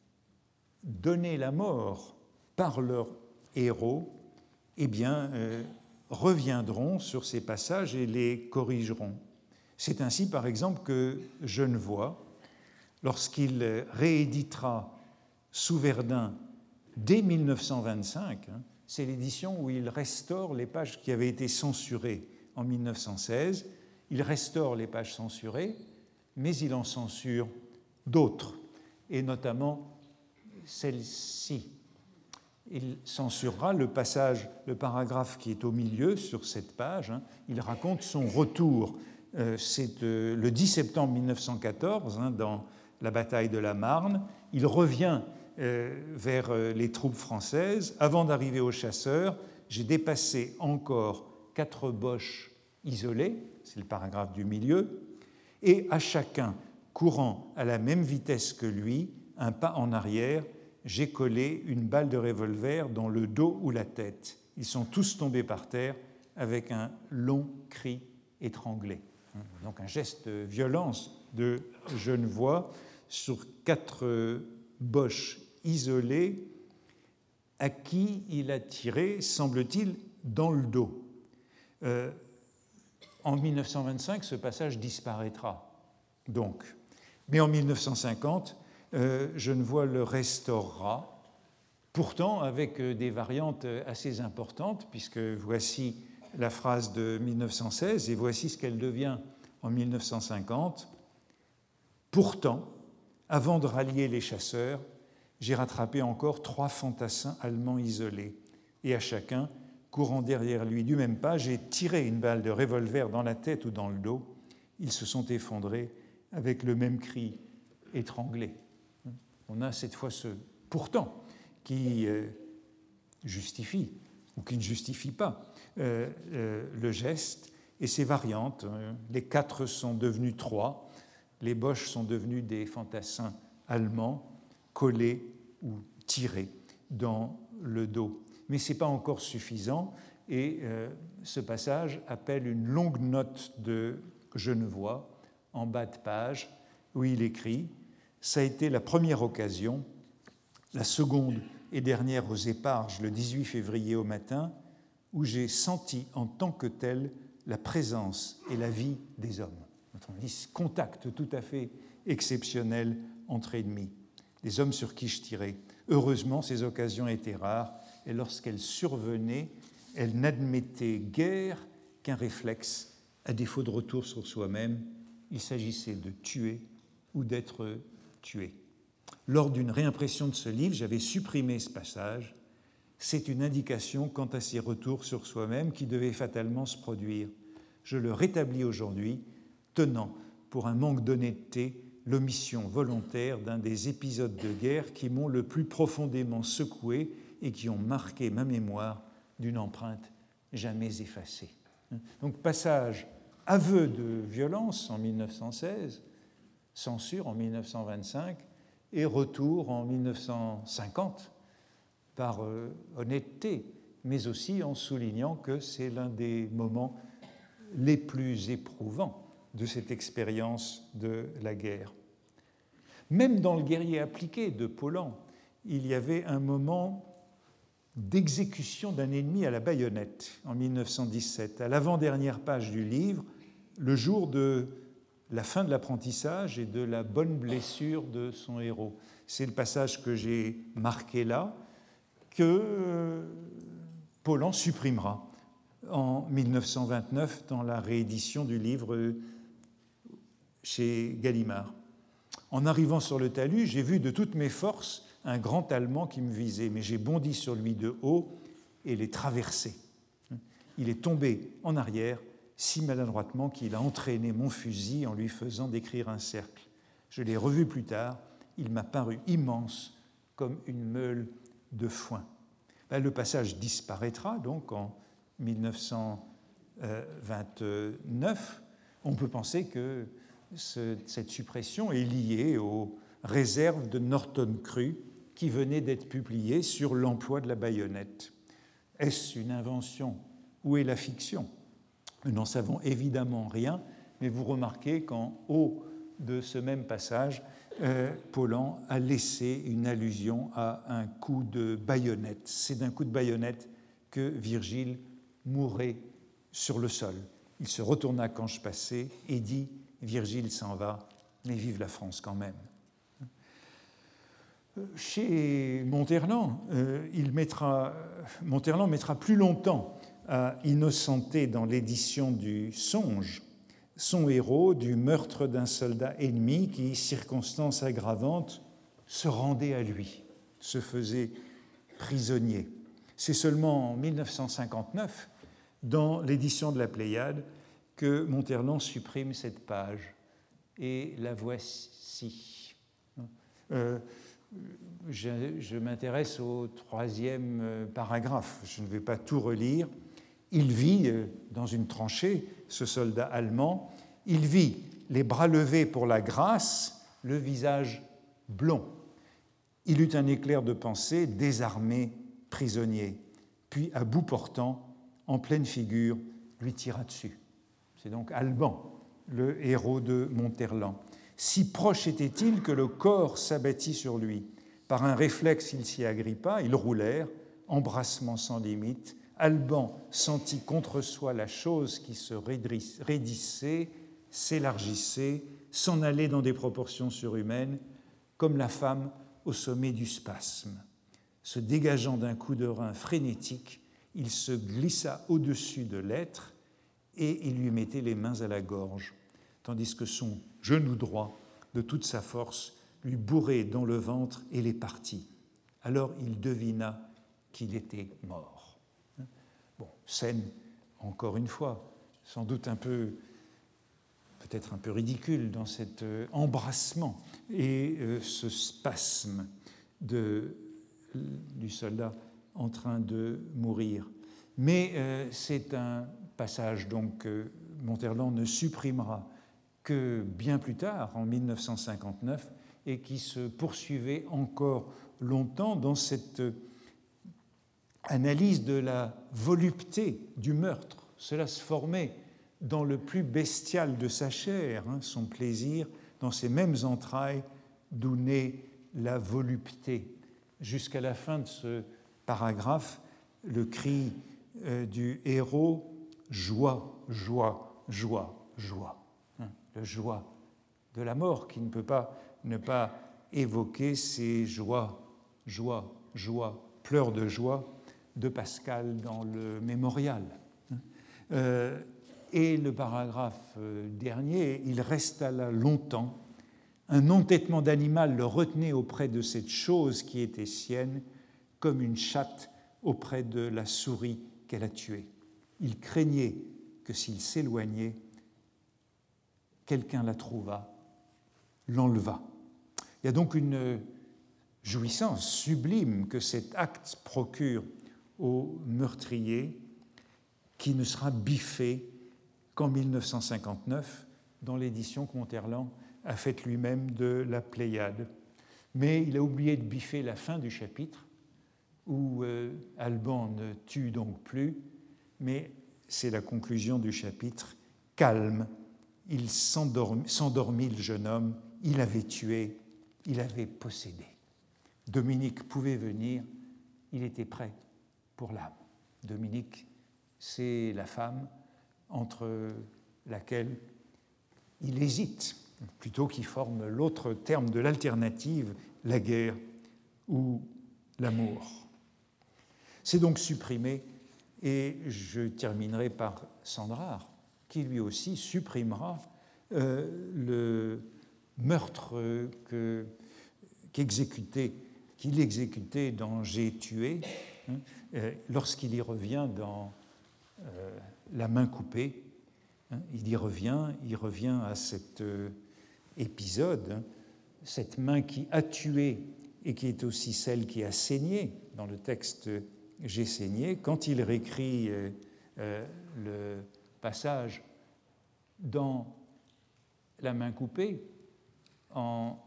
donner la mort par leur héros, eh bien, reviendront sur ces passages et les corrigeront. C'est ainsi, par exemple, que Genevoix, lorsqu'il rééditera Sous Verdun dès 1925, c'est l'édition où il restaure les pages qui avaient été censurées en 1916, il restaure les pages censurées, mais il en censure d'autres, et notamment celle-ci. Il censurera le paragraphe qui est au milieu sur cette page. Il raconte son retour. C'est le 10 septembre 1914, dans la bataille de la Marne. Il revient vers les troupes françaises. Avant d'arriver aux chasseurs, j'ai dépassé encore 4 boches isolés, c'est le paragraphe du milieu, et à chacun, courant à la même vitesse que lui, un pas en arrière, j'ai collé une balle de revolver dans le dos ou la tête. Ils sont tous tombés par terre avec un long cri étranglé. Donc un geste de violence de Genevoix sur 4 boches isolées à qui il a tiré, semble-t-il, dans le dos. En 1925, ce passage disparaîtra, donc. Mais en 1950, Genevoix le restaurera, pourtant avec des variantes assez importantes, puisque voici la phrase de 1916 et voici ce qu'elle devient en 1950. Pourtant, avant de rallier les chasseurs, j'ai rattrapé encore 3 fantassins allemands isolés, et à chacun, courant derrière lui du même pas, j'ai tiré une balle de revolver dans la tête ou dans le dos. Ils se sont effondrés avec le même cri étranglé. On a cette fois ce « pourtant » qui justifie ou qui ne justifie pas le geste et ses variantes. Les 4 sont devenus 3, les boches sont devenus des fantassins allemands collés ou tirés dans le dos. Mais ce n'est pas encore suffisant. Et ce passage appelle une longue note de Genevois en bas de page où il écrit « Ça a été la première occasion, la seconde et dernière aux Éparges le 18 février au matin, où j'ai senti en tant que tel la présence et la vie des hommes. » Ce contact tout à fait exceptionnel entre ennemis, des hommes sur qui je tirais. Heureusement, ces occasions étaient rares, et lorsqu'elles survenaient, elles n'admettaient guère qu'un réflexe, à défaut de retour sur soi-même. Il s'agissait de tuer ou d'être tué. Lors d'une réimpression de ce livre, j'avais supprimé ce passage. C'est une indication quant à ces retours sur soi-même qui devaient fatalement se produire. Je le rétablis aujourd'hui, tenant pour un manque d'honnêteté l'omission volontaire d'un des épisodes de guerre qui m'ont le plus profondément secoué et qui ont marqué ma mémoire d'une empreinte jamais effacée. Donc passage, aveu de violence en 1916, censure en 1925 et retour en 1950 par honnêteté, mais aussi en soulignant que c'est l'un des moments les plus éprouvants de cette expérience de la guerre. Même dans le guerrier appliqué de Paulan, il y avait un moment d'exécution d'un ennemi à la baïonnette en 1917, à l'avant-dernière page du livre, le jour de la fin de l'apprentissage et de la bonne blessure de son héros. C'est le passage que j'ai marqué là, que Paulan supprimera en 1929 dans la réédition du livre chez Gallimard. En arrivant sur le talus, j'ai vu de toutes mes forces un grand Allemand qui me visait, mais j'ai bondi sur lui de haut et l'ai traversé. Il est tombé en arrière si maladroitement qu'il a entraîné mon fusil en lui faisant décrire un cercle. Je l'ai revu plus tard, il m'a paru immense comme une meule de foin. Le passage disparaîtra donc en 1929. On peut penser que cette suppression est liée aux réserves de Norton Cru qui venaient d'être publiées sur l'emploi de la baïonnette. Est-ce une invention? Où est la fiction? Nous n'en savons évidemment rien, mais vous remarquez qu'en haut de ce même passage, Paulan a laissé une allusion à un coup de baïonnette. C'est d'un coup de baïonnette que Virgile mourait sur le sol. Il se retourna quand je passais et dit « Virgile s'en va, mais vive la France quand même ». Chez Monterland, Monterland mettra plus longtemps à innocenter dans l'édition du Songe son héros du meurtre d'un soldat ennemi qui, circonstance aggravante, se rendait à lui, se faisait prisonnier. C'est seulement en 1959, dans l'édition de la Pléiade, que Monterland supprime cette page. Et la voici. Je m'intéresse au troisième paragraphe. Je ne vais pas tout relire. Il vit dans une tranchée, ce soldat allemand, il vit les bras levés pour la grâce, le visage blond. Il eut un éclair de pensée, désarmé, prisonnier, puis à bout portant, en pleine figure, lui tira dessus. C'est donc Alban, le héros de Monterland. Si proche était-il que le corps s'abattit sur lui. Par un réflexe, il s'y agrippa, ils roulèrent, embrassement sans limite. Alban sentit contre soi la chose qui se raidissait, s'élargissait, s'en allait dans des proportions surhumaines, comme la femme au sommet du spasme. Se dégageant d'un coup de rein frénétique, il se glissa au-dessus de l'être et il lui mettait les mains à la gorge, tandis que son genou droit, de toute sa force, lui bourrait dans le ventre et les parties. Alors il devina qu'il était mort. Bon, scène, encore une fois, sans doute peut-être un peu ridicule dans cet embrassement et ce spasme du soldat en train de mourir. Mais c'est un passage donc, que Monterland ne supprimera que bien plus tard, en 1959, et qui se poursuivait encore longtemps dans cette analyse de la volupté du meurtre. Cela se formait dans le plus bestial de sa chair, son plaisir, dans ses mêmes entrailles d'où naît la volupté. Jusqu'à la fin de ce paragraphe, le cri du héros « joie, joie, joie, joie ». Le joie de la mort qui ne peut pas ne pas évoquer ces joies, joie, joie, pleurs de joie de Pascal dans le Mémorial. Et le paragraphe dernier, il resta là longtemps. Un entêtement d'animal le retenait auprès de cette chose qui était sienne, comme une chatte auprès de la souris qu'elle a tuée. Il craignait que s'il s'éloignait, quelqu'un la trouvât, l'enlevât. Il y a donc une jouissance sublime que cet acte procure au meurtrier qui ne sera biffé qu'en 1959 dans l'édition que Monterland a faite lui-même de la Pléiade. Mais il a oublié de biffer la fin du chapitre où Alban ne tue donc plus, mais c'est la conclusion du chapitre. Calme, il s'endormit le jeune homme, il avait tué, il avait possédé. Dominique pouvait venir, il était prêt pour l'âme. Dominique, c'est la femme entre laquelle il hésite, plutôt qu'il forme l'autre terme de l'alternative, la guerre ou l'amour. C'est donc supprimé, et je terminerai par Sandrard, qui lui aussi supprimera le meurtre qu'il exécutait dans J'ai tué, lorsqu'il y revient dans La main coupée. Il y revient à cet épisode, cette main qui a tué et qui est aussi celle qui a saigné. Dans le texte J'ai saigné, quand il réécrit le passage dans La main coupée en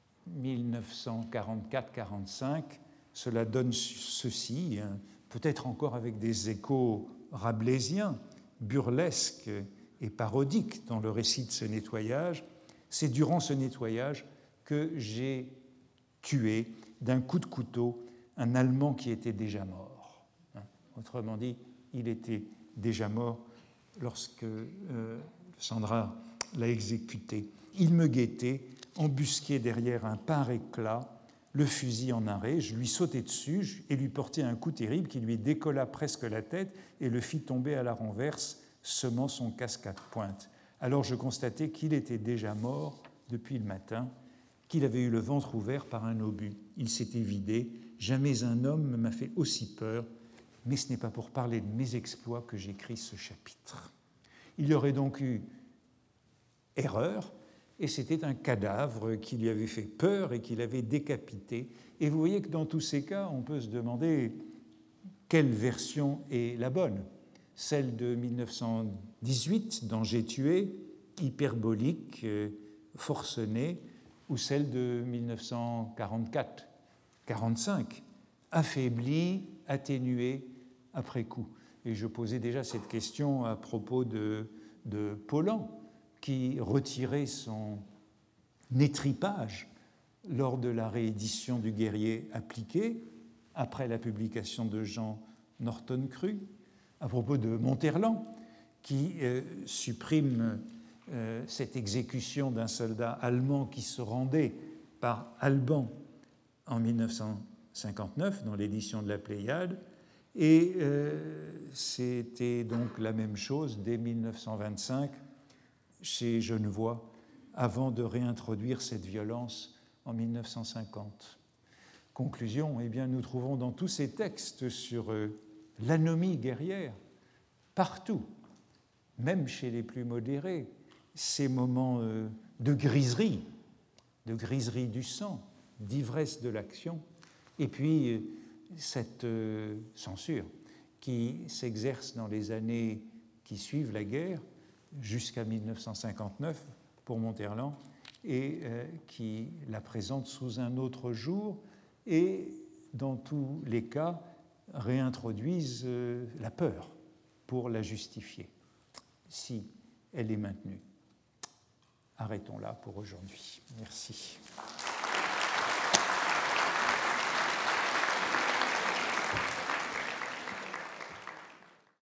1944-45, cela donne ceci, peut-être encore avec des échos rabelaisiens, burlesques et parodiques dans le récit de ce nettoyage. C'est durant ce nettoyage que j'ai tué d'un coup de couteau un Allemand qui était déjà mort. Autrement dit, il était déjà mort lorsque Sandrard l'a exécuté. Il me guettait, embusqué derrière un pare éclat, le fusil en arrêt. Je lui sautai dessus et lui portai un coup terrible qui lui décolla presque la tête et le fit tomber à la renverse, semant son casque à pointe. Alors je constatai qu'il était déjà mort depuis le matin, qu'il avait eu le ventre ouvert par un obus. Il s'était vidé. Jamais un homme ne m'a fait aussi peur, mais ce n'est pas pour parler de mes exploits que j'écris ce chapitre. Il y aurait donc eu erreur, et c'était un cadavre qui lui avait fait peur et qui l'avait décapité. Et vous voyez que dans tous ces cas, on peut se demander quelle version est la bonne. Celle de 1918, dans J'ai tué, hyperbolique, forcenée, ou celle de 1944-45, affaiblie, atténuée après coup. Et je posais déjà cette question à propos de Paulan, qui retirait son étripage lors de la réédition du Guerrier appliqué, après la publication de Jean Norton Crue, à propos de Monterland, qui supprime cette exécution d'un soldat allemand qui se rendait par Alban en 1959 dans l'édition de la Pléiade, et c'était donc la même chose dès 1925 chez Genevois, avant de réintroduire cette violence en 1950. Conclusion, eh bien, nous trouvons dans tous ces textes sur l'anomie guerrière, partout, même chez les plus modérés, ces moments de griserie du sang, d'ivresse de l'action, et puis cette censure qui s'exerce dans les années qui suivent la guerre, jusqu'à 1959 pour Monterland, et qui la présente sous un autre jour, et dans tous les cas, réintroduisent la peur pour la justifier, si elle est maintenue. Arrêtons là pour aujourd'hui. Merci.